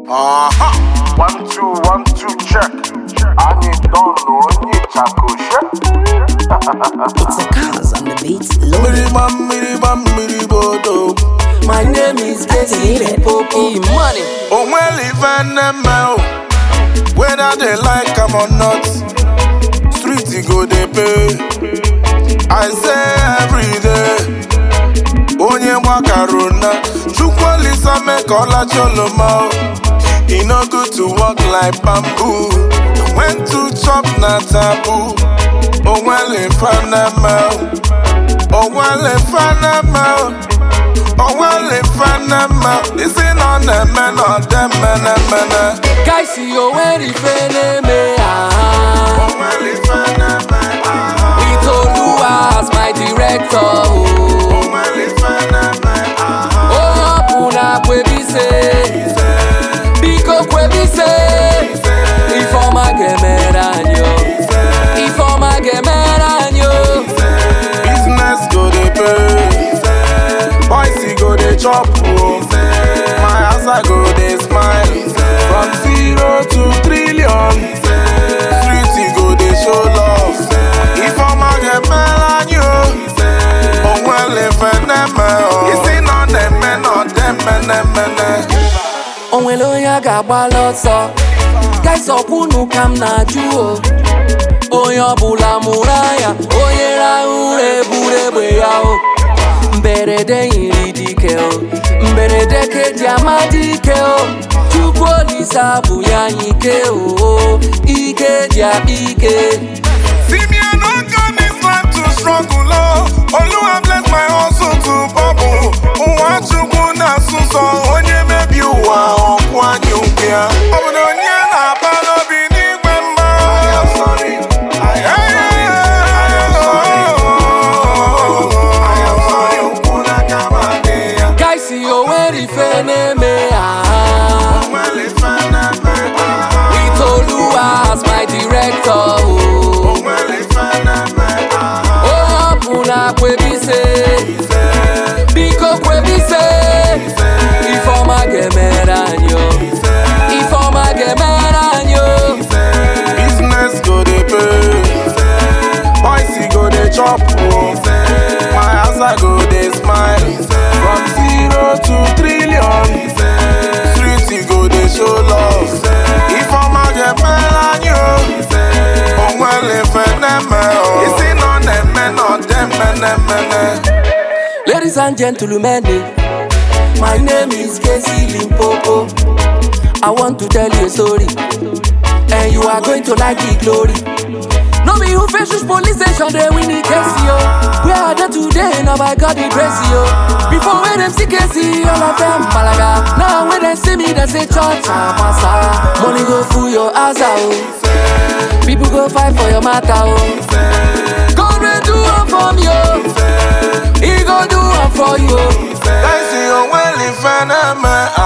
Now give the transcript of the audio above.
Aha! 1 2 1 2 check. I need don't know any taco check. It's a cause on the beats. Miribodo. My name is Casey Popo. Money. Oh well, even them whether they like them or not, street go they pay. I say every day. Onye wakaruna, chukwalisa make all a choloma. It no good to walk like bamboo. When to chop na taboo. Oh well in Panama. Oh well in Panama. Oh well in Panama. Is it on them men or them men? Guys, see you where the friend me. Oh well in Panama. We told you as my director. Oh well in Panama. Oh, puna kwebi se. Biko kwebi se. Ifoma gemeranyo. Ifoma gemeranyo. Business go dey pay. Boys go dey chop. My house I go dey smile. From 0 to trillion. Street go dey show love. Ifoma gemeranyo. Oh well if you see none them men or them men. Onwelo ya gagba lọsọ. Guys ọkwụnụ kam na jụọ. Onye ọbụla mụrụ anya. Onye rahụ eburu egbe ya o. Mberede yiri dike o. Mberede keji amadi ike o. Chukwu Olisa bụ ya ike o. Ike ji akpa ike. See me I don't come this life to struggle oh. Oluwa bless my hustle to bubble. Ụwa Chukwu na-asụsọ onye mebi ụwa ọkwụ anyị ụbịa. Obodo onye na-aba n'obi n'igwe mma. Guys, see you where the fene We told you as my director. Oh, puna kwebi se. Biko kwebi se. Ifoma gemeranyo. Ifoma gemeranyo. Business go dey pay. Boys go dey chop. My house I go dey smile. From 0 to trillion. Street go dey show love. Ifoma gemeranyo. Oh well if you see none them men or them men. Ladies and gentlemen, my name is Casey Limpopo. I want to tell you a story, and you are going to like the glory. No be who face this police station, they win the case, yo. We are there today, now by God the grace, yo. Before when them see Casey, all of them balaga. Now when they see me, they say church, massa. Money go through your ass, oh. People go fight for your matter, oh. God will do one for me, oh. He go do one for you. I see you well in Panama.